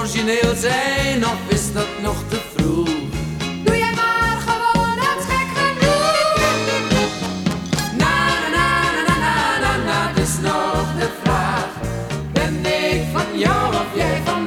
origineel zijn of is dat nog te vroeg? Doe jij maar gewoon het gek genoeg. Na na na na na na na, dat is nog de vraag. Ben ik van jou of jij van